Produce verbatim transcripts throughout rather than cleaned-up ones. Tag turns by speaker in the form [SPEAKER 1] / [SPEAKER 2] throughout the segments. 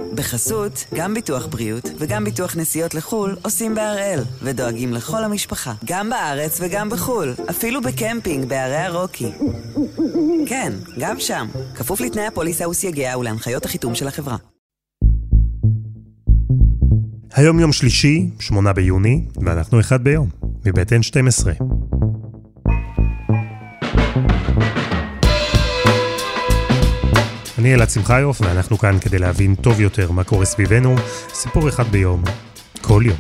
[SPEAKER 1] בחסות, גם ביטוח בריאות וגם ביטוח נסיעות לחול עושים בהראל, ודואגים לכל המשפחה, גם בארץ וגם בחול, אפילו בקמפינג בערי הרוקי. כן, גם שם, כפוף לתנאי הפוליסה וסייגיה ולהנחיות החיתום של החברה.
[SPEAKER 2] היום יום שלישי, שמונה ביוני, ואנחנו אחד ביום, מבית אן שתים עשרה. אני אלעד שמחיוף, ואנחנו כאן כדי להבין טוב יותר מה קורה סביבנו, סיפור אחד ביום, כל יום.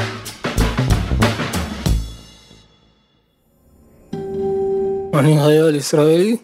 [SPEAKER 3] אני חייל ישראלי,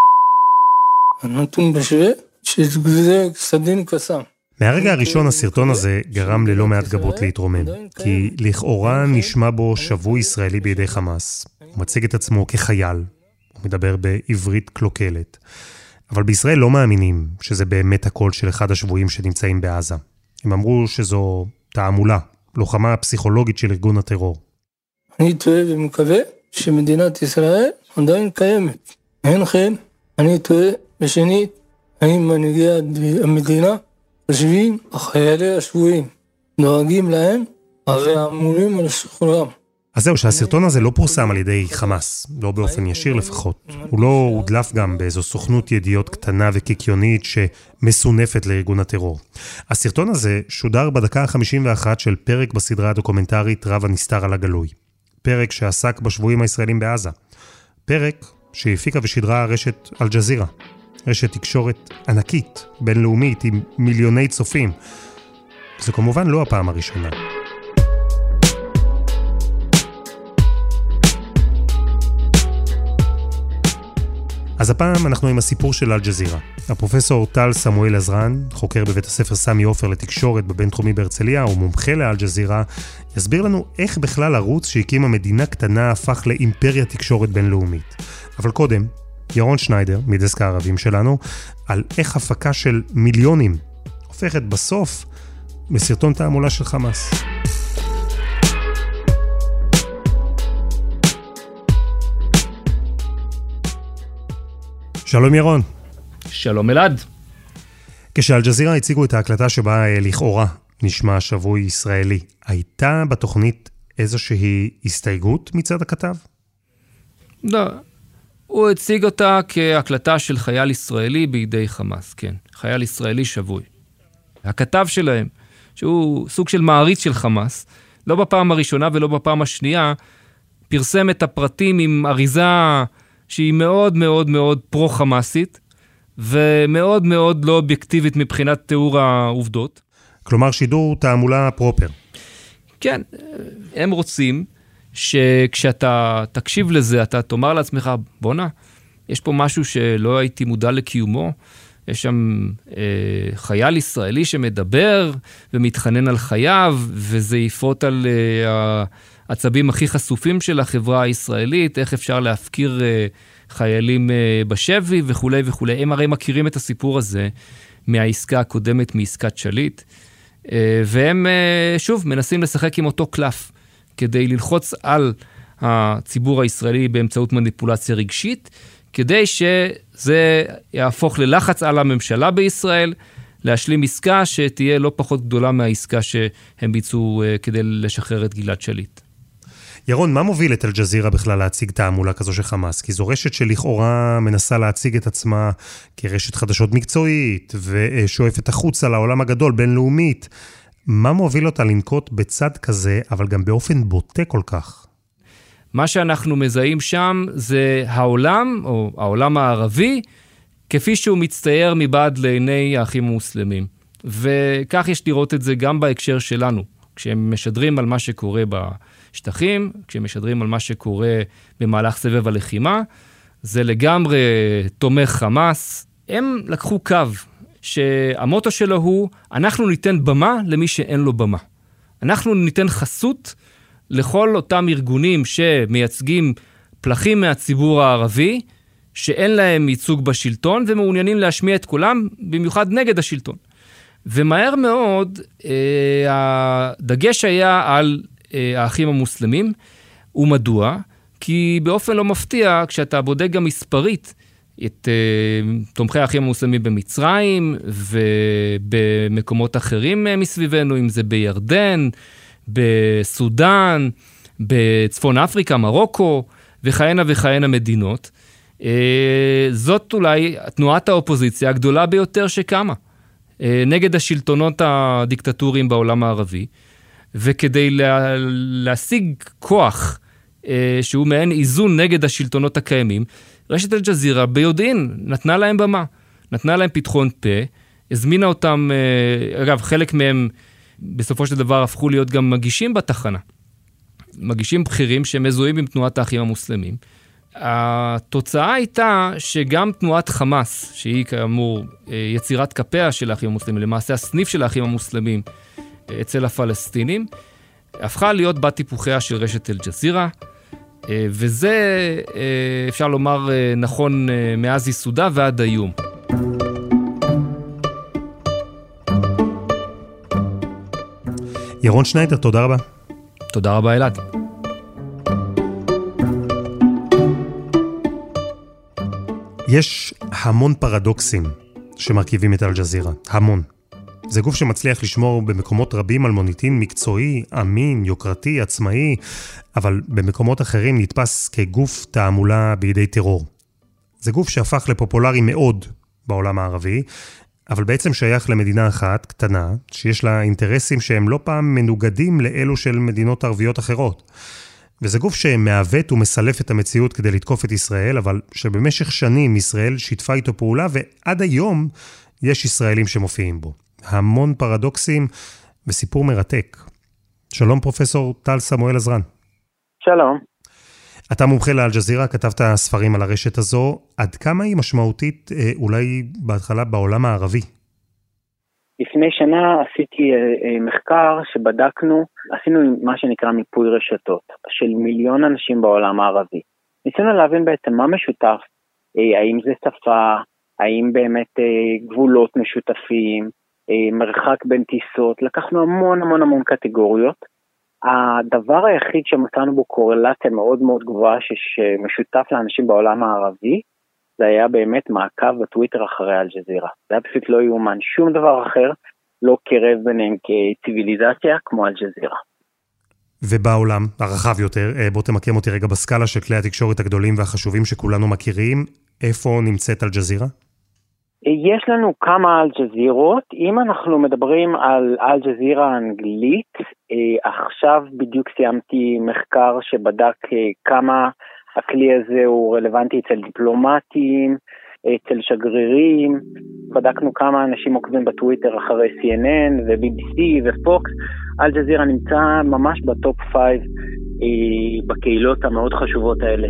[SPEAKER 3] נתון בשווה, שזה סדין קסם.
[SPEAKER 2] מהרגע הראשון הסרטון הזה גרם ללא מעט גבות להתרומם, כי לכאורה נשמע בו שבוי ישראלי בידי חמאס. הוא מציג את עצמו כחייל, הוא מדבר בעברית קלוקלת. אבל בישראל לא מאמינים שזה באמת הקול של אחד השבויים שנמצאים בעזה. הם אמרו שזו תעמולה, לוחמה פסיכולוגית של ארגון הטרור.
[SPEAKER 3] אני טועה ומקווה שמדינת ישראל עדיין קיימת. אין כן, אני טועה בשנית, האם מנהיגי המדינה חושבים החיילי השבויים, דואגים להם, הרי אמורים על שחרורם.
[SPEAKER 2] אז זהו, שהסרטון הזה לא פורסם על ידי חמאס, לא באופן ישיר לפחות. הוא לא הודלף גם באיזו סוכנות ידיעות קטנה וקיקיונית שמסונפת לארגון הטרור. הסרטון הזה שודר בדקה ה-חמישים ואחת של פרק בסדרה הדוקומנטרית רב הנסתר על הגלוי. פרק שעסק בשבויים הישראלים בעזה. פרק שהפיקה ושדרה רשת אל-ג'זירה. רשת תקשורת ענקית, בינלאומית, עם מיליוני צופים. זו כמובן לא הפעם הראשונה. אז הפעם אנחנו עם הסיפור של אל-ג'זירה. הפרופסור טל סמואל עזרן, חוקר בבית הספר סמי עופר לתקשורת בבינתחומי בהרצליה, ומומחה לאל-ג'זירה, יסביר לנו איך בכלל ערוץ שהקים המדינה קטנה הפך לאימפריה תקשורת בינלאומית. אבל קודם, ירון שניידר, מדסק הערבים שלנו, על איך הפקה של מיליונים הופכת בסוף בסרטון תעמולה של חמאס. שלום ירון.
[SPEAKER 4] שלום אלעד.
[SPEAKER 2] כשאל-ג'זירה הציגו את ההקלטה שבה לכאורה נשמע שבוי ישראלי, הייתה בתוכנית איזושהי הסתייגות מצד הכתב?
[SPEAKER 4] לא. הוא הציג אותה כהקלטה של חייל ישראלי בידי חמאס, כן. חייל ישראלי שבוי. הכתב שלהם, שהוא סוג של מעריץ של חמאס, לא בפעם הראשונה ולא בפעם השנייה, פרסם את הפרטים עם אריזה שהיא מאוד מאוד מאוד פרו-חמאסית, ומאוד מאוד לא אובייקטיבית מבחינת תיאור העובדות.
[SPEAKER 2] כלומר, שידור תעמולה פרופר.
[SPEAKER 4] כן, הם רוצים שכשאתה תקשיב לזה, אתה תאמר לעצמך, בונה, יש פה משהו שלא הייתי מודע לקיומו, יש שם אה, חייל ישראלי שמדבר ומתחנן על חייו, וזה יפרוט על אה, העצבים הכי חשופים של החברה הישראלית, איך אפשר להפקיר אה, חיילים אה, בשבי וכו' וכו'. הם הרי מכירים את הסיפור הזה מהעסקה הקודמת, מעסקת שליט, אה, והם אה, שוב מנסים לשחק עם אותו קלף, כדי ללחוץ על הציבור הישראלי באמצעות מניפולציה רגשית, כדי שזה יהפוך ללחץ על הממשלה בישראל, להשלים עסקה שתהיה לא פחות גדולה מהעסקה שהם ביצעו כדי לשחרר את גלעד שליט.
[SPEAKER 2] ירון, מה מוביל את אל-ג'זירה בכלל להציג תעמולה כזו של חמאס? כי זו רשת שלכאורה מנסה להציג את עצמה כרשת חדשות מקצועית, ושואפת החוצה לעולם הגדול, בינלאומית. מה מוביל אותה לנקוט בצד כזה, אבל גם באופן בוטה כל כך?
[SPEAKER 4] מה שאנחנו מזהים שם זה העולם, או העולם הערבי, כפי שהוא מצטייר מבעד לעיני האחים המוסלמים. וכך יש לראות את זה גם בהקשר שלנו. כשהם משדרים על מה שקורה בשטחים, כשהם משדרים על מה שקורה במהלך סבב הלחימה, זה לגמרי תומך חמאס. הם לקחו קו שהמוטו שלו הוא, אנחנו ניתן במה למי שאין לו במה. אנחנו ניתן חסות לכל אותם ארגונים שמייצגים פלחים מהציבור הערבי, שאין להם ייצוג בשלטון, ומעוניינים להשמיע את כולם, במיוחד נגד השלטון. ומהר מאוד, אה, הדגש היה על אה, האחים המוסלמים, ומדוע? כי באופן לא מפתיע, כשאתה בודק גם מספרית, את uh, תומכי האחים המוסלמים במצרים, ובמקומות אחרים uh, מסביבנו, אם זה בירדן, בסודן, בצפון אפריקה, מרוקו, וכהנה וכהנה מדינות. Uh, זאת אולי תנועת האופוזיציה הגדולה ביותר שקמה, uh, נגד השלטונות הדיקטטוריים בעולם הערבי, וכדי לה, להשיג כוח uh, שהוא מעין איזון נגד השלטונות הקיימים, רשת אל-ג'זירה ביודעין נתנה להם במה, נתנה להם פתחון פה, הזמינה אותם, uh, אגב, חלק מהם בסופו של דבר הפכו להיות גם מגישים בתחנה, מגישים בכירים שמזוהים עם תנועת האחים המוסלמים. התוצאה הייתה שגם תנועת חמאס, שהיא כאמור יצירת כפיה של האחים המוסלמים, למעשה הסניף של האחים המוסלמים אצל הפלסטינים, הפכה להיות בת טיפוחיה של רשת אל-ג'זירה, וזה אפשר לומר נכון מאז ייסודה ועד היום.
[SPEAKER 2] ירון שניידר, תודה רבה.
[SPEAKER 4] תודה רבה, אלעד.
[SPEAKER 2] יש המון פרדוקסים שמרכיבים את אל-ג'זירה, המון. זה גוף שמצליח לשמור במקומות רבים על מוניטין מקצועי, אמין, יוקרתי, עצמאי, אבל במקומות אחרים נתפס כגוף תעמולה בידי טרור. זה גוף שהפך לפופולרי מאוד בעולם הערבי, אבל בעצם שייך למדינה אחת, קטנה, שיש לה אינטרסים שהם לא פעם מנוגדים לאלו של מדינות ערביות אחרות. וזה גוף שמעוות ומסלף את המציאות כדי לתקוף את ישראל, אבל שבמשך שנים ישראל שיתפה איתו פעולה, ועד היום יש ישראלים שמופיעים בו. המון פרדוקסים וסיפור מרתק. שלום פרופסור טל סמואל עזרן.
[SPEAKER 5] שלום.
[SPEAKER 2] אתה מומחה לאל-ג'זירה, כתבת ספרים על הרשת הזו. עד כמה היא משמעותית אולי בהתחלה בעולם הערבי?
[SPEAKER 5] לפני שנה עשיתי מחקר שבדקנו, עשינו מה שנקרא מיפוי רשתות של מיליון אנשים בעולם הערבי. ניסינו להבין בעצם מה משותף, האם זה שפה, האם באמת גבולות משותפים, מרחק בין טיסות, לקחנו המון המון המון קטגוריות. הדבר היחיד שמצאנו בו קורלציה מאוד מאוד גבוהה שמשותף לאנשים בעולם הערבי, זה היה באמת מעקב בטוויטר אחרי אל-ג'זירה. זה היה פשוט לא יאומן, שום דבר אחר לא קרב ביניהם כציביליזציה כמו אל-ג'זירה.
[SPEAKER 2] ובעולם הרחב יותר, בוא תמקם אותי רגע בסקאלה של כלי התקשורת הגדולים והחשובים שכולנו מכירים, איפה נמצאת אל-ג'זירה?
[SPEAKER 5] יש לנו כמה אל-ג'זירות, אם אנחנו מדברים על אל-ג'זירה האנגלית, עכשיו בדיוק סיימתי מחקר שבדק כמה הכלי הזה הוא רלוונטי אצל דיפלומטים, אצל שגרירים, בדקנו כמה אנשים עוקבים בטוויטר אחרי סי אן אן ו-בי בי סי ופוקס, אל-ג'זירה נמצא ממש בטופ פייב בקהילות המאוד חשובות האלה.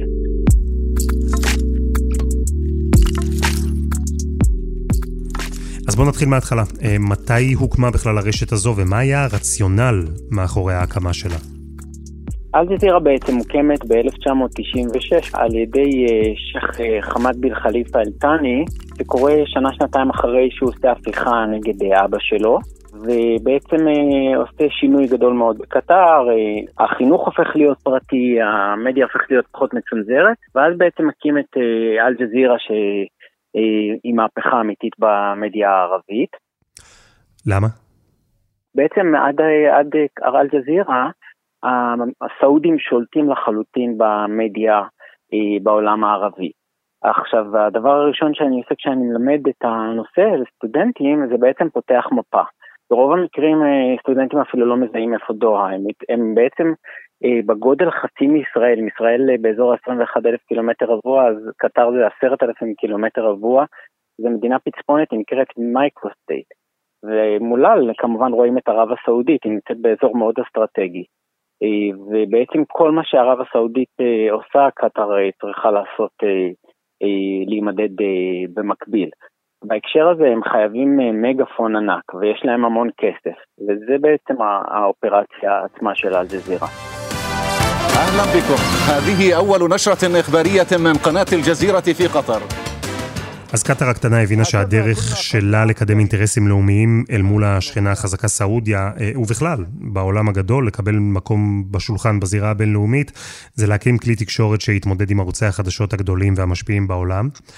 [SPEAKER 2] אז בואו נתחיל מההתחלה. מתי הוקמה בכלל הרשת הזו ומה היה הרציונל מאחורי ההקמה שלה?
[SPEAKER 5] אל-ג'זירה בעצם מוקמת ב-אלף תשע מאות תשעים ושש על ידי שייח חמד בן חליפה אל-תאני, שקורה שנה-שנתיים אחרי שהוא עושה הפיכה נגד אבא שלו, ובעצם עושה שינוי גדול מאוד בקטר, החינוך הופך להיות פרטי, המדיה הופך להיות פחות מצונזרת, ואז בעצם מקים את אל-ג'זירה שהיא מהפכה אמיתית במדיה הערבית.
[SPEAKER 2] למה?
[SPEAKER 5] בעצם עד, עד אל-ג'זירה, הסעודים שולטים לחלוטין במדיה בעולם הערבי. עכשיו, הדבר הראשון שאני עושה כשאני מלמד את הנושא לסטודנטים, זה בעצם פותח מפה. ברוב המקרים סטודנטים אפילו לא מזהים איפה דוחה, הם, הם בעצם בגודל חצי מישראל, מישראל באזור עשרים ואחד אלף קילומטר רבוע, אז קטר זה עשרת אלפים קילומטר רבוע, זו מדינה פצפונת, היא נקראת מייקרוסטייט. ומולל כמובן רואים את ערב הסעודית, היא נמצאת באזור מאוד אסטרטגי. ובעצם כל מה שערב הסעודית עושה, קטר צריכה לעשות, להימדד במקביל. בהקשר הזה הם חייבים מגפון ענק, ויש להם המון כסף, וזה בעצם האופרציה עצמה של אל-ג'זירה.
[SPEAKER 6] أهلا بكم. هذه أول نشرة إخبارية من قناة الجزيرة في قطر.
[SPEAKER 2] אז קטר הקטנה הבינה שהדרך שלה לקדם אינטרסים לאומיים אל מול השכנה החזקה סעודיה, ובכלל, בעולם הגדול, לקבל מקום בשולחן בזירה הבינלאומית, זה להקים כלי תקשורת שיתמודד עם ערוצי החדשות הגדולים והמשפיעים בעולם.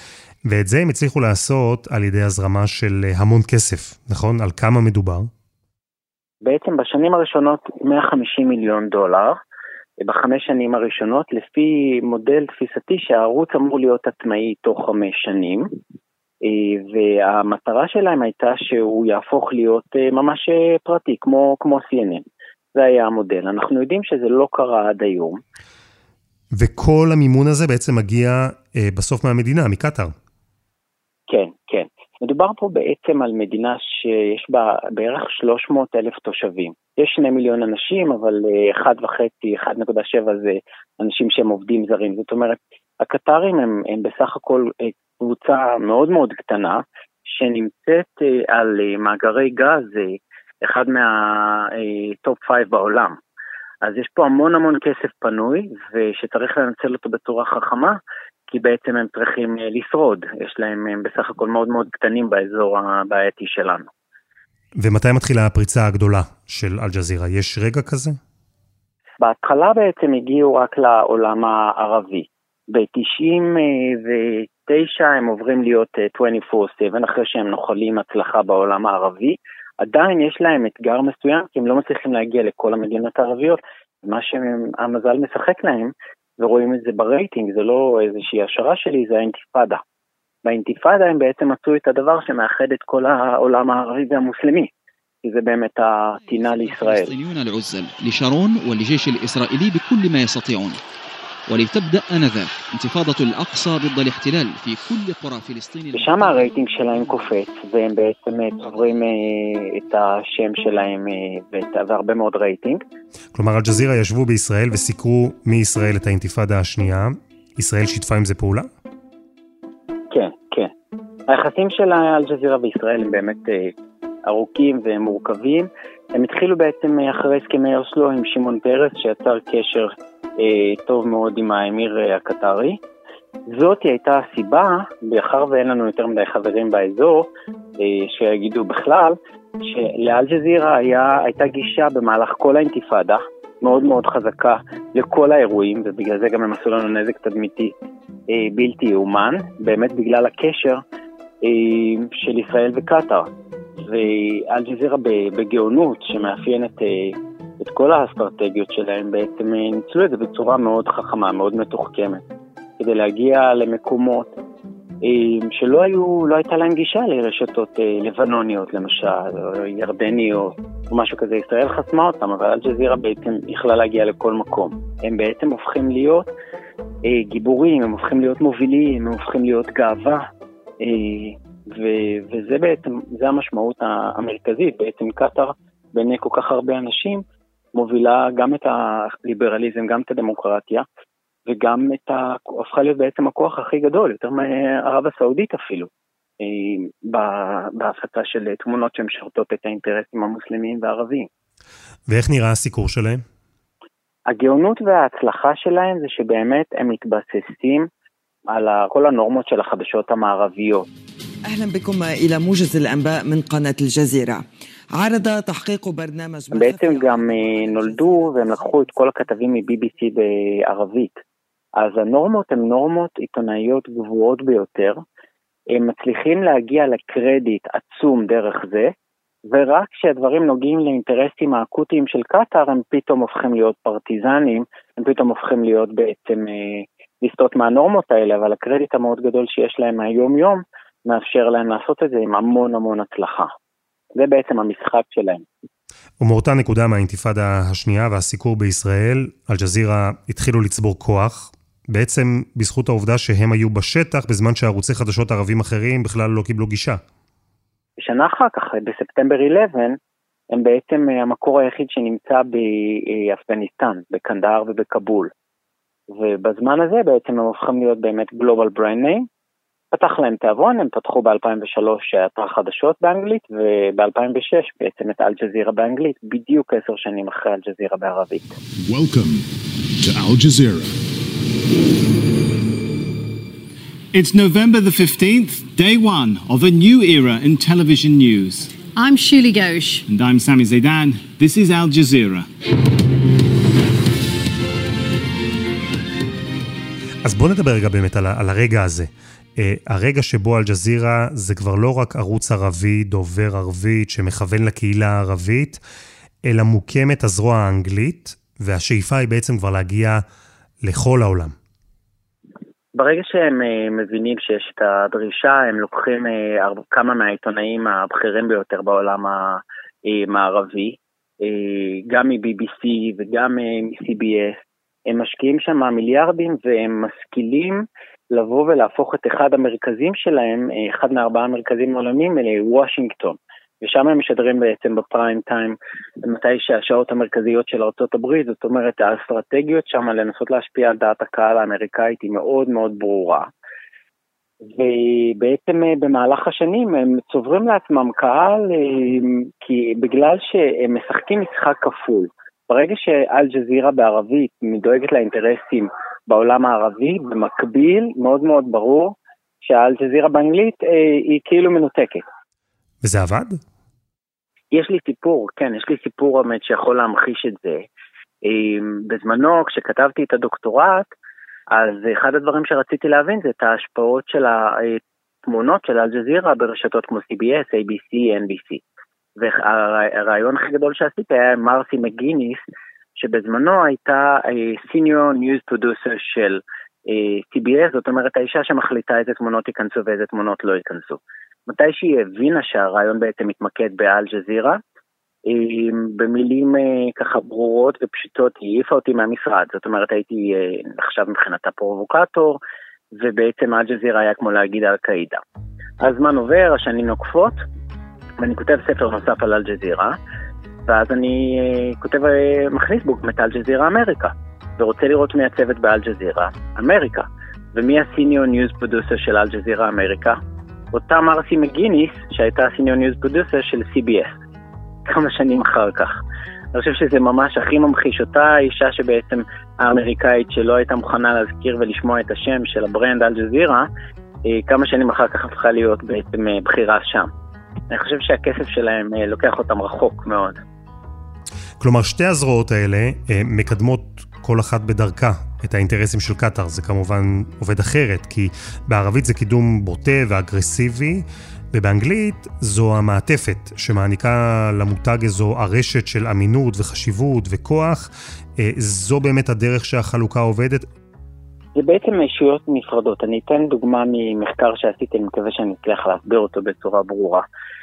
[SPEAKER 2] ואת זה הם הצליחו לעשות על ידי הזרמה של המון כסף, נכון? על כמה מדובר?
[SPEAKER 5] בעצם בשנים הראשונות מאה וחמישים מיליון דולר, בחמש שנים הראשונות, לפי מודל תפיסתי שהערוץ אמור להיות עצמאי תוך חמש שנים, והמטרה שלהם הייתה שהוא יהפוך להיות ממש פרטי, כמו, כמו סי אן אן. זה היה המודל. אנחנו יודעים שזה לא קרה עד היום.
[SPEAKER 2] וכל המימון הזה בעצם מגיע אה, בסוף מהמדינה, מקטר.
[SPEAKER 5] כן, כן. מדובר פה בעצם על מדינה שיש בה בערך שלוש מאות אלף תושבים. יש שני מיליון אנשים, אבל אחד וחצי, אחד נקודה שבע זה אנשים שהם עובדים זרים. זאת אומרת, הקטרים הם, הם בסך הכל קבוצה מאוד מאוד קטנה, שנמצאת על מאגרי גז, אחד מהטופ פייב בעולם. אז יש פה המון המון כסף פנוי, ושצריך לנצל אותו בצורה חכמה, כי בעצם הם צריכים לשרוד. יש להם הם בסך הכל מאוד מאוד קטנים באזור הבעייתי שלנו.
[SPEAKER 2] ומתי מתחילה הפריצה הגדולה של אל-ג'זירה? יש רגע כזה?
[SPEAKER 5] בהתחלה בעצם הגיעו רק לעולם הערבי. ב-תשעים ותשע הם עוברים להיות עשרים וארבע שבע, אחרי שהם נוחלים הצלחה בעולם הערבי. עדיין יש להם אתגר מסוים, כי הם לא מצליחים להגיע לכל המדינות הערביות. מה שהמזל משחק להם, ורואים את זה ברייטינג, זה לא איזושהי השערה שלי, זה האינתיפאדה. באינתיפאדה הם בעצם מצאו את הדבר שמאחד את כל העולם הערבי והמוסלמי, כי זה באמת הטינה לישראל.
[SPEAKER 7] الفلسطينيون العزل لشارون والجيش الإسرائيلي بكل ما يستطيعون ولتبدأ آنذاك انتفاضة الأقصى ضد الاحتلال في كل قرى فلسطين.
[SPEAKER 5] ושם הרייטינג שלהם קופץ, והם בעצם צוברים את השם שלהם והרבה מאוד רייטינג.
[SPEAKER 2] כלומר, אל-ג'זירה ישבו בישראל וסיקרו מישראל את האינתיפאדה השנייה. ישראל שיתפה עם זה פעולה?
[SPEAKER 5] כן, כן. היחסים של אל-ג'זירה וישראל הם באמת ארוכים ומורכבים. הם התחילו בעצם אחרי הסכמי אוסלו עם שמעון פרס, שיצר קשר טוב מאוד עם האמיר הקטרי. זאת הייתה הסיבה, באחר ואין לנו יותר מדי חברים באזור, שיגידו בכלל, שלאל-ג'זירה היה, הייתה גישה במהלך כל האינתיפאדה, מאוד מאוד חזקה לכל האירועים, ובגלל זה גם הם עשו לנו נזק תדמיתי בלתי יאומן, באמת בגלל הקשר של ישראל וקטר. ואל-ג'זירה בגאונות שמאפיינת את כל האסטרטגיות שלהם, בעצם ניצלו את זה בצורה מאוד חכמה, מאוד מתוחכמת, כדי להגיע למקומות שלא היו, לא הייתה להם גישה לרשתות לבנוניות, למשל, או ירדניות, או משהו כזה. ישראל חסמה אותם, אבל אל-ג'זירה בעצם יכלה להגיע לכל מקום. הם בעצם הופכים להיות גיבורים, הם הופכים להיות מובילים, הם הופכים להיות גאווה, ו- וזה בעצם, זה המשמעות המרכזית. בעצם קטר, בעיני כל כך הרבה אנשים, מובילה גם את הליברליזם, גם את הדמוקרטיה, וגם את ה... הופכה להיות בעצם הכוח הכי גדול, יותר מערב הסעודית אפילו, בהפצה של תמונות שמשרתות את האינטרסים המוסלמיים והערביים.
[SPEAKER 2] ואיך נראה הסיקור שלהם?
[SPEAKER 5] הגאונות וההצלחה שלהם זה שבאמת הם מתבססים על כל הנורמות של החדשות המערביות.
[SPEAKER 8] أهلا بكم إلى موجز الأنباء من قناة الجزيرة. عرض تحقيق برنامج
[SPEAKER 5] בעצם גם נולדו והם לקחו את כל הכתבים מ-בי בי סי בערבית. אז הנורמות הן נורמות עיתונאיות גבוהות ביותר. הם מצליחים להגיע לקרדיט עצום דרך זה, ורק כשהדברים נוגעים לאינטרסים האקוטיים של קטר, הם פתאום הופכים להיות פרטיזנים, הם פתאום הופכים להיות בעצם לסטות מהנורמות האלה, אבל הקרדיט המאוד גדול שיש להם היום יום, מאפשר להם לעשות את זה עם המון המון הצלחה. זה בעצם המשחק שלהם.
[SPEAKER 2] ומאותה נקודה מהאינתיפאדה השנייה והסיקור בישראל, אל-ג'זירה התחילו לצבור כוח, בעצם בזכות העובדה שהם היו בשטח, בזמן שערוצי חדשות ערבים אחרים בכלל לא קיבלו גישה.
[SPEAKER 5] בשנה אחר כך, בספטמבר אחת עשרה, הם בעצם המקור היחיד שנמצא באפגניסטן, בקנדהר ובקבול. ובזמן הזה בעצם הם הופכים להיות באמת גלובל ברנד ניים, פתח להם תיאבון, הם פתחו ב-אלפיים ושלוש אתר חדשות באנגלית, וב-אלפיים ושש בעצם את אל-ג'זירה באנגלית, בדיוק עשר שנים אחרי אל-ג'זירה בערבית.
[SPEAKER 9] Welcome to Al Jazeera.
[SPEAKER 10] It's November the fifteenth, day one of a new era in television news.
[SPEAKER 11] I'm Shuli Ghosh.
[SPEAKER 10] And I'm Sami Zaidan. This is Al Jazeera.
[SPEAKER 2] אז בואו נדבר רגע באמת על, על הרגע הזה. הרגע שבו אל-ג'זירה זה כבר לא רק ערוץ ערבי, דובר ערבית, שמכוון לקהילה הערבית, אלא מוקמת הזרוע האנגלית, והשאיפה היא בעצם כבר להגיע לכל העולם.
[SPEAKER 5] ברגע שהם מבינים שיש את הדרישה, הם לוקחים כמה מהעיתונאים הבכירים ביותר בעולם המערבי, גם מ-בי בי סי וגם מ-סי בי אס, הם משקיעים שם מיליארדים והם משכילים לבוא ולהפוך את אחד המרכזים שלהם, אחד מארבעה מרכזים עולמיים, לוושינגטון. ושם הם משדרים בעצם בפריים טיים, מתי שהשעות המרכזיות של ארצות הברית, זאת אומרת, האסטרטגיות שם לנסות להשפיע על דעת הקהל האמריקאית היא מאוד מאוד ברורה. ובעצם במהלך השנים הם צוברים לעצמם קהל, כי בגלל שהם משחקים משחק כפול. ברגע שאל-ג'זירה בערבית מדואגת לאינטרסים בעולם הערבי, במקביל מאוד מאוד ברור שאל-ג'זירה באנגלית היא כאילו מנותקת.
[SPEAKER 2] וזה עבד?
[SPEAKER 5] יש לי סיפור, כן, יש לי סיפור באמת שיכול להמחיש את זה. בזמנו, כשכתבתי את הדוקטורט, אז אחד הדברים שרציתי להבין זה את ההשפעות של התמונות של אל-ג'זירה ברשתות כמו סי בי אס, איי בי סי, אן בי סי. והרעיון הכי גדול שעשיתי היה מרסי מגיניס, שבזמנו הייתה סיניור ניוז פרודוסר של סי בי אס, זאת אומרת האישה שמחליטה איזה תמונות ייכנסו ואיזה תמונות לא ייכנסו. מתי שהיא הבינה שהרעיון בעצם מתמקד באל-ג'זירה, במילים ככה ברורות ופשוטות, היא העיפה אותי מהמשרד, זאת אומרת הייתי עכשיו מבחינת הפרובוקטור, ובעצם אל-ג'זירה היה כמו להגיד אל-קאידה. הזמן עובר, השנים נוקפות, ואני כותב ספר נוסף על אל-ג'זירה, ואז אני כותב, מכניס בו את אל-ג'זירה אמריקה, ורוצה לראות מי הצוות באל-ג'זירה אמריקה, ומי הסיניור ניוז פרודוסר של אל-ג'זירה אמריקה, אותה מרסי מגיניס, שהייתה הסיניור ניוז פרודוסר של סי בי אס, כמה שנים אחר כך. אני חושב שזה ממש הכי ממחיש אותה אישה שבעצם האמריקאית שלא הייתה מוכנה להזכיר ולשמוע את השם של הברנד אל-ג'זירה, כמה שנים אחר כך הפכה להיות בעצם בחירה שם. אני חושב שהכסף שלהם לוקח אותם רחוק מאוד.
[SPEAKER 2] כלומר, שתי הזרועות האלה מקדמות כל אחת בדרכה את האינטרסים של קטר. זה כמובן עובד אחרת, כי בערבית זה קידום בוטה ואגרסיבי, ובאנגלית זו המעטפת שמעניקה למותג איזו הרשת של אמינות וחשיבות וכוח. זו באמת הדרך שהחלוקה עובדת?
[SPEAKER 5] זה בעצם ישויות נפרדות. אני אתן דוגמה ממחקר שעשיתי, אני מקווה שאני אצליח להסביר אותו בצורה ברורה.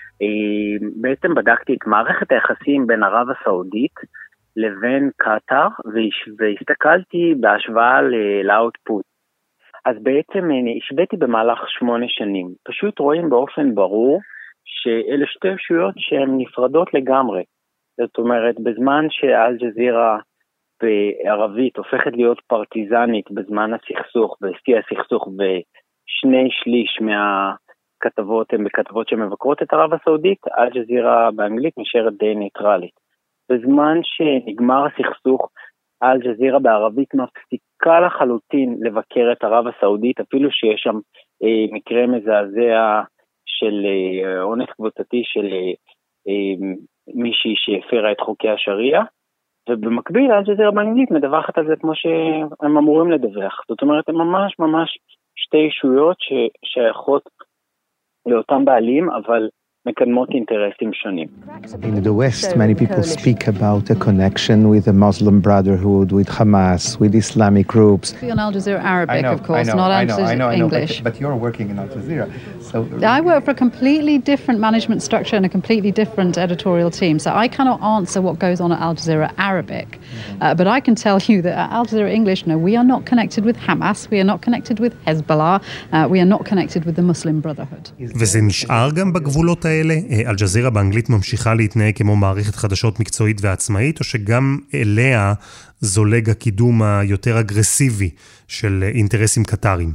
[SPEAKER 5] בעצם בדקתי את מערכת היחסים בין ערב הסעודית לבין קטר, והסתכלתי בהשוואה לאוטפוט. אז בעצם השוויתי במהלך שמונה שנים. פשוט רואים באופן ברור שאלה שתי ישויות שהן נפרדות לגמרי. זאת אומרת, בזמן שאל-ג'זירה בערבית הופכת להיות פרטיזנית בזמן הסכסוך, בשיא הסכסוך, ושני שליש מהכתבות הן בכתבות שמבקרות את ערב הסעודית, אל-ג'זירה באנגלית נשארת די ניטרלית. בזמן שנגמר הסכסוך, אל-ג'זירה בערבית מפסיקה לחלוטין לבקר את ערב הסעודית, אפילו שיש שם אה, מקרה מזעזע של אה, אונס קבוצתי של אה, מישהי שהפרה את חוקי השריעה, ובמקביל אל-ג'זירה באנגלית מדווחת על זה כמו שהם אמורים לדווח. זאת אומרת, הם ממש ממש שתי ישויות ששייכות לאותם בעלים, אבל מקדמות אינטרסים שונים.
[SPEAKER 11] In the West, many people speak about a connection with the Muslim Brotherhood, with Hamas, with Islamic groups.
[SPEAKER 12] On Al Jazeera Arabic,
[SPEAKER 11] know,
[SPEAKER 12] of course,
[SPEAKER 11] know,
[SPEAKER 12] not Al
[SPEAKER 11] Jazeera
[SPEAKER 12] know, English.
[SPEAKER 11] But, but you're working in Al Jazeera. So
[SPEAKER 12] I work for a completely different management structure and a completely different editorial team. So I cannot answer what goes on at Al Jazeera Arabic. Mm-hmm. Uh, but I can tell you that at Al Jazeera English, no, we are not connected with Hamas. We are not connected with Hezbollah. Uh, we are not connected with the Muslim Brotherhood.
[SPEAKER 2] וזה נשאר גם בגבולות האלה? אל-ג'זירה באנגלית ממשיכה להתנהג כמו מערכת חדשות מקצועית ועצמאית, או שגם אליה זולג הקידום היותר אגרסיבי של אינטרסים קטריים?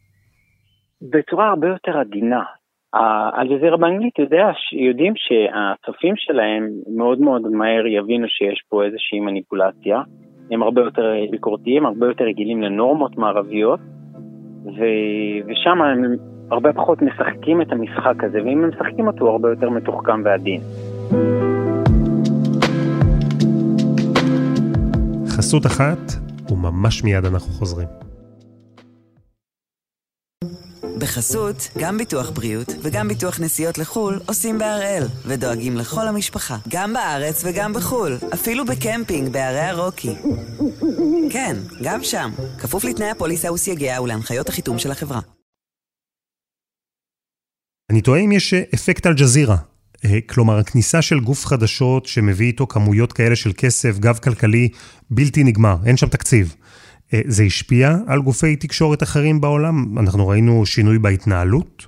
[SPEAKER 5] בצורה הרבה יותר עדינה. אל-ג'זירה באנגלית יודע, יודעים שהצופים שלהם מאוד מאוד מהר יבינו שיש פה איזושהי מניפולציה. הם הרבה יותר ביקורתיים, הרבה יותר רגילים לנורמות מערביות, ו... ושם הם הרבה פחות משחקים את המשחק הזה, ואם הם משחקים אותו הוא הרבה יותר מתוחכם ועדין.
[SPEAKER 2] חסות אחת, וממש מיד אנחנו חוזרים.
[SPEAKER 1] בחסות, גם ביטוח בריאות וגם ביטוח נסיעות לחול עושים בהראל, ודואגים לכל המשפחה, גם בארץ וגם בחול, אפילו בקמפינג בערי הרוקי. כן, גם שם, כפוף לתנאי הפוליסה וסייגיה ולהנחיות החיתום של החברה.
[SPEAKER 2] אני טועה אם יש אפקט אל-ג'זירה. כלומר, הכניסה של גוף חדשות שמביא איתו כמויות כאלה של כסף, גב כלכלי, בלתי נגמר, אין שם תקציב. זה השפיע על גופי תקשורת אחרים בעולם? אנחנו ראינו שינוי בהתנהלות?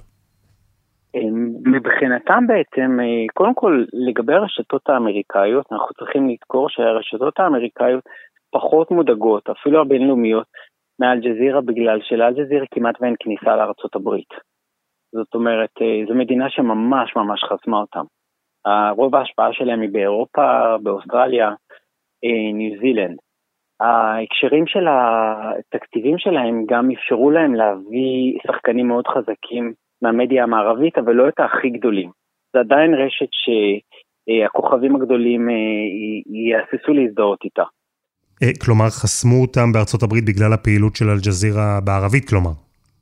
[SPEAKER 5] מבחינתם בעצם, קודם כל, לגבי הרשתות האמריקאיות, אנחנו צריכים לזכור שהרשתות האמריקאיות פחות מודאגות, אפילו הבינלאומיות, מאל-ג'זירה, בגלל שלאל-ג'זירה כמעט ואין כניסה לארצות הברית. זאת אומרת, זו מדינה שממש ממש חסמה אותם. רוב ההשפעה שלהם היא באירופה, באוסטרליה, ניו זילנד. ההקשרים של התקציבים שלהם גם אפשרו להם להביא שחקנים מאוד חזקים מהמדיה המערבית, אבל לא את הכי גדולים. זה עדיין רשת שהכוכבים הגדולים יאססו להזדהות איתה.
[SPEAKER 2] כלומר, חסמו אותם בארצות הברית בגלל הפעילות של אל-ג'זירה בערבית, כלומר?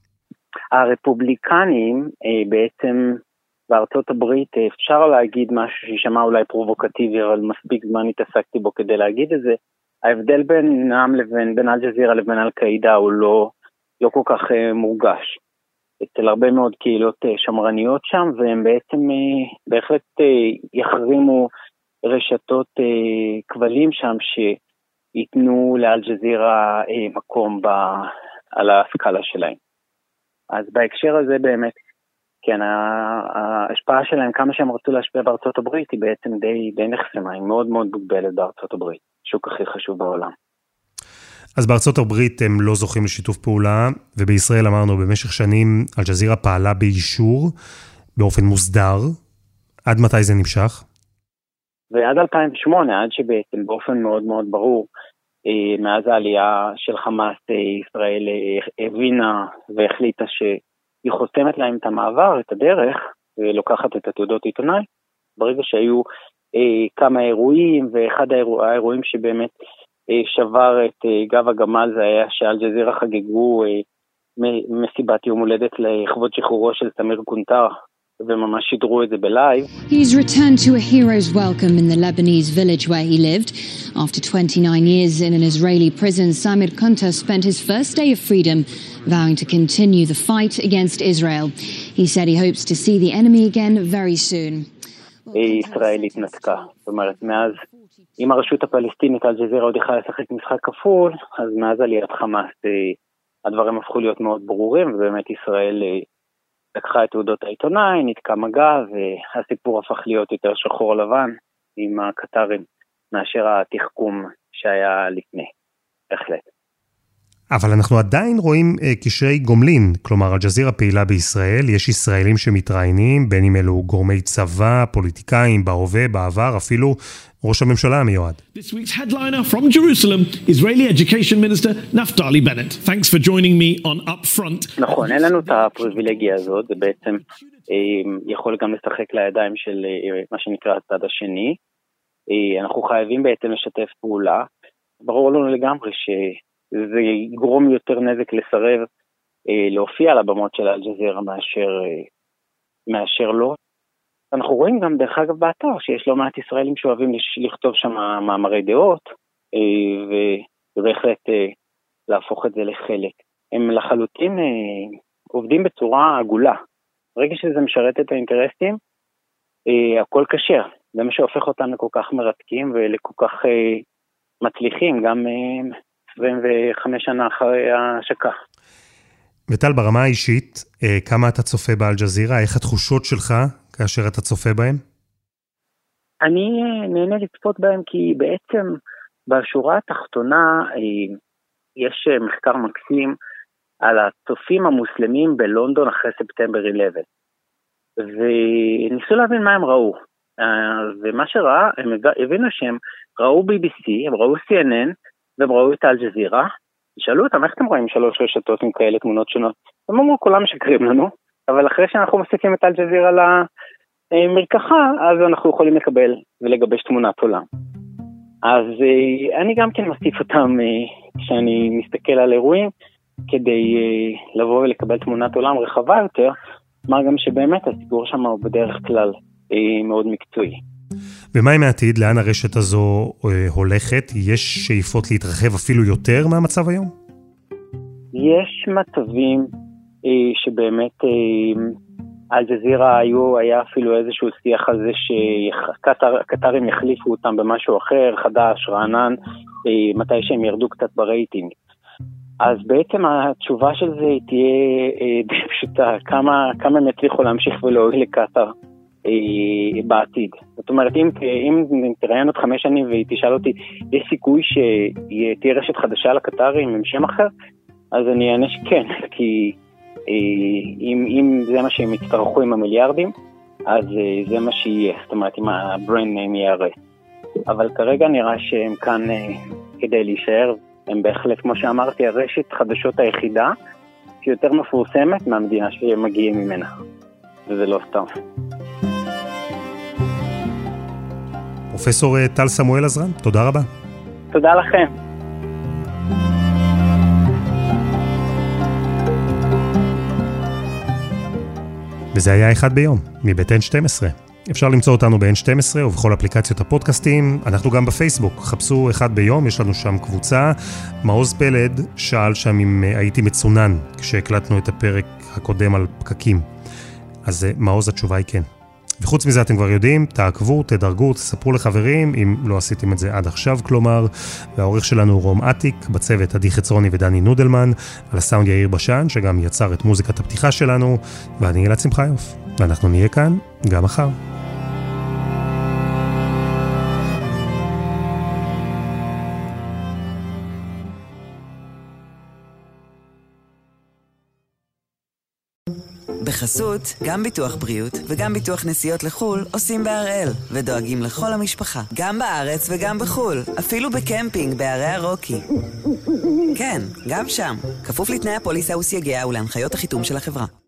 [SPEAKER 5] הרפובליקנים בעצם בארצות הברית, אפשר להגיד משהו שישמע אולי פרובוקטיבי, אבל מספיק זמן התעסקתי בו כדי להגיד את זה. ההבדל בינם לבין, בין אל-ג'זירה לבין אל-קאידה הוא לא, לא כל כך uh, מורגש. אצל הרבה מאוד קהילות uh, שמרניות שם, והם בעצם uh, בהחלט uh, יחרימו רשתות uh, כבלים שם, שיתנו לאל-ג'זירה uh, מקום ב, על הסקאלה שלהם. אז בהקשר הזה באמת, כן, ההשפעה שלהם, כמה שהם רצו להשפיע בארצות הברית, היא בעצם די, די נחסמה, היא מאוד מאוד מוגבלת בארצות הברית, שוק הכי חשוב בעולם.
[SPEAKER 2] אז בארצות הברית הם לא זוכים לשיתוף פעולה, ובישראל אמרנו, במשך שנים אל-ג'זירה פעלה באישור, באופן מוסדר. עד מתי זה נמשך?
[SPEAKER 5] ועד אלפיים ושמונה, עד שבעצם באופן מאוד מאוד ברור, מאז העלייה של חמאס, ישראל הבינה והחליטה שהיא חוסמת להם את המעבר, את הדרך, ולוקחת את התעודות עיתונאי. ברגע שהיו אה, כמה אירועים, ואחד האירוע, האירועים שבאמת אה, שבר את אה, גב הגמל, זה היה שאל-ג'זירה חגגו אה, מסיבת יום הולדת לכבוד שחרורו של סמיר קונטר, וממש שידרו את זה בלייב.
[SPEAKER 13] He's returned to a hero's welcome in the Lebanese village where he lived. After twenty-nine years in an Israeli prison, Samir Kuntar spent his first day of freedom, vowing to continue the fight against Israel. He said he hopes to see the enemy again very soon.
[SPEAKER 5] ישראל התנתקה. זאת אומרת, מאז, אם הרשות הפלסטינית אל-ג'זירה עוד יכולה לשחק משחק כפול, אז מאז עליית חמאס, הדברים הפכו להיות מאוד ברורים, ובאמת ישראל לקחה את תעודות העיתונאי, נתקע מגע, והסיפור הפך להיות יותר שחור לבן עם הקטרים, מאשר התחכום שהיה לפני, בהחלט.
[SPEAKER 2] אבל אנחנו עדיין רואים uh, קשרי גומלין, כלומר, אל-ג'זירה פעילה בישראל, יש ישראלים שמתראיינים, בין אם אלו גורמי צבא, פוליטיקאים, בהווה, בעבר, אפילו ראש הממשלה המיועד.
[SPEAKER 9] This week's headliner from Jerusalem, Israeli Education Minister Naftali Bennett. Thanks for joining me on Upfront.
[SPEAKER 5] נכון, אין לנו את הפריבילגיה הזאת, זה בעצם יכול גם לשחק לידיים של מה שנקרא הצד השני. אנחנו חייבים בעצם לשתף פעולה. ברור לנו לגמרי ש... זה יגרום יותר נזק לסרב אה, להופיע על הבמות של אל-ג'זירה מאשר, אה, מאשר לא. אנחנו רואים גם דרך אגב באתר שיש לא מעט ישראלים שאוהבים לכתוב שם מאמרי דעות, אה, ובהחלט אה, להפוך את זה לחלק. הם לחלוטין אה, עובדים בצורה עגולה. ברגע שזה משרת את האינטרסים, אה, הכל קשר. זה מה שהופך אותם לכל כך מרתקים ולכל כך אה, מצליחים, גם... אה, עשרים וחמש שנה אחרי ההשקה.
[SPEAKER 2] וטל, ברמה האישית, כמה אתה צופה באל-ג'זירה? איך התחושות שלך כאשר אתה צופה בהם?
[SPEAKER 5] אני נהנה לצפות בהם כי בעצם בשורה התחתונה יש מחקר מקסים על הצופים המוסלמים בלונדון אחרי ספטמבר אחת עשר. וניסו להבין מה הם ראו. ומה שראה, הם הבינו שהם ראו בי בי סי, הם ראו סי אן אן, והם ראו את אל-ג'זירה, שאלו אותם, איך אתם רואים שלוש רשתות עם כאלה תמונות שונות? הם אמרו, כולם משקרים לנו, אבל אחרי שאנחנו מוסיפים את אל-ג'זירה למרקחה, אז אנחנו יכולים לקבל ולגבש תמונת עולם. אז אני גם כן מוסיף אותם כשאני מסתכל על אירועים, כדי uh, לבוא ולקבל תמונת עולם רחבה יותר, מה גם שבאמת הסיפור שם הוא בדרך כלל uh, מאוד מקצועי.
[SPEAKER 2] ומה עם העתיד? לאן הרשת הזו uh, הולכת? יש שאיפות להתרחב אפילו יותר מהמצב היום?
[SPEAKER 5] יש מצבים uh, שבאמת uh, אל-ג'זירה היו, היה אפילו איזשהו שיח על זה שקטרים יחליפו אותם במשהו אחר, חדש, רענן, uh, מתי שהם ירדו קצת ברייטינג. אז בעצם התשובה של זה תהיה די פשוטה, כמה, כמה הם יצליחו להמשיך ולהוביל לקטר אה, בעתיד. זאת אומרת, אם, אם תראיין עוד חמש שנים ותשאל אותי, יש סיכוי שתהיה רשת חדשה לקטרים עם שם אחר? אז אני אענה שכן, כי אה, אם, אם זה מה שהם יצטרכו עם המיליארדים, אז אה, זה מה שיהיה, זאת אומרת, אם הברנד ניים יערה. אבל כרגע נראה שהם כאן אה, כדי להישאר, הם בהחלט, כמו שאמרתי, הרשת חדשות היחידה שיותר מפורסמת מהמדינה שמגיעים ממנה. וזה לא סתם.
[SPEAKER 2] פרופסור טל סמואל עזרן, תודה רבה.
[SPEAKER 5] תודה לכם.
[SPEAKER 2] וזה היה אחד ביום, מבית אן שתים עשרה. אפשר למצוא אותנו ב-אן שתים עשרה ובכל אפליקציות הפודקאסטים. אנחנו גם בפייסבוק, חפשו אחד ביום, יש לנו שם קבוצה. מעוז פלד שאל שם אם הייתי מצונן כשהקלטנו את הפרק הקודם על פקקים. אז מעוז, התשובה היא כן. וחוץ מזה אתם כבר יודעים, תעקבו, תדרגו, תספרו לחברים, אם לא עשיתם את זה עד עכשיו, כלומר. והעורך שלנו הוא רום עתיק, בצוות עדי חצרוני ודני נודלמן, על הסאונד יאיר בשן, שגם יצר את מוזיקת הפתיחה שלנו, ואני אלעד שמחיוף. ואנחנו נהיה כאן גם מחר.
[SPEAKER 1] בחסות, גם ביטוח בריאות וגם ביטוח נסיעות לחול עושים בהראל ודואגים לכל המשפחה, גם בארץ וגם בחול, אפילו בקמפינג בערי הרוקי. כן, גם שם, כפוף לתנאי הפוליסה וסייגיה ולהנחיות החיתום של החברה.